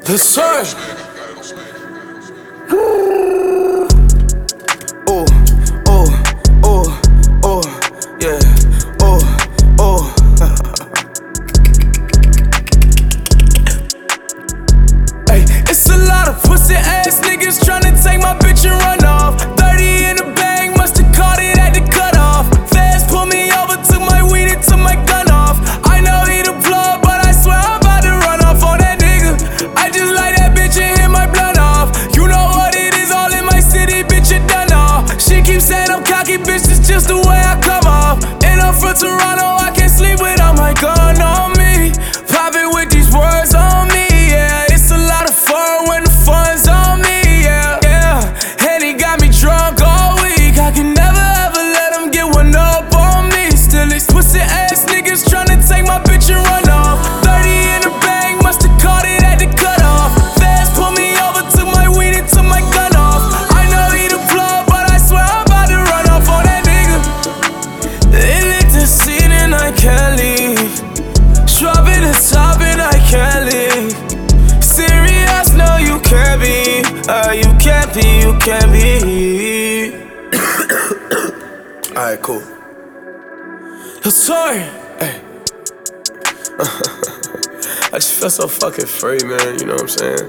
The sun. Oh, oh, oh, oh, yeah. Oh, oh. Hey, it's a lot of pussy ass niggas tryna take my bitch and run off. 30 in the bag, must've caught it at the cutoff. Fast pull me over, took my weed and took my gun off. I know he the plug, but I swear I'm about to run off on that nigga. I just like that bitch and hit my blunt off. You know what it is, all in my city, bitch, it done off. She keeps saying I'm cocky, bitch, it's just the way I come off. And I'm from Toronto, I can't sleep without my gun on me. Poppin' with these words on me, yeah. It's a lot of fun when the fun's on me, yeah, yeah. And he got me drunk all week. I can never ever let him get one up on me. Still it's pussy ass niggas tryna take my bitch and run off. 30 in the bag, must've caught it at the cutoff. Fast pull me over, took my weed and took my gun off. I know he the plug, but I swear I'm about to run off on that nigga. They lick the scene and I can't leave. Drop it the top and I can't leave. Serious, no you can't be. You can't be, you can't be. Alright, cool. Yo, sorry. Hey. I just feel so fucking free, man. You know what I'm saying?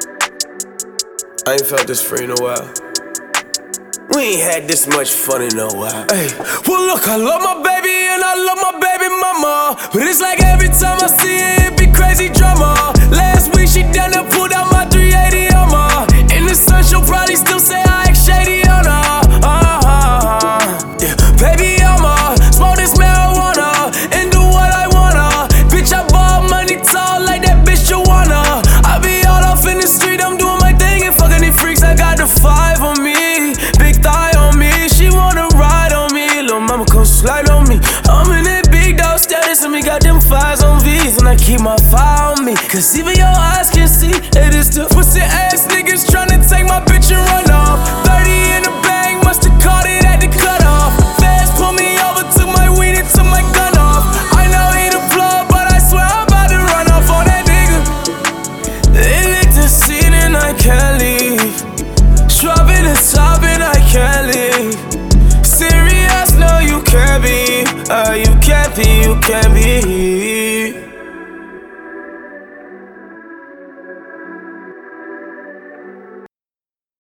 I ain't felt this free in a while. We ain't had this much fun in a while. Hey, well look, I love my baby and I love my baby mama, but it's like every time I see it, it be crazy drama. Last week she done and pulled out my 380 on her. In the sun she'll probably still say I act shady on her. Yeah, baby I'm smoke this marijuana and do what I wanna. Bitch I bought money tall like that bitch Joanna. I be all off in the street, I'm doing my thing and fucking these freaks. I got the 5 on me, big thigh on me. She wanna ride on me, little mama come slide on me. I'm in that big dog status and we got them 5s on V's and I keep my fire on me. Cause even your eyes can see it is the pussy ass niggas tryna take my bitch and run off. 30 in the bag, must've caught it at the cutoff. Fast pull me over, took my weed and took my gun off. I know he the plug, but I swear I'm about to run off on that nigga. They lick the scene and I can't leave. Drop it the top and I can't leave. Serious, no you can't be. You can't be, you can't be.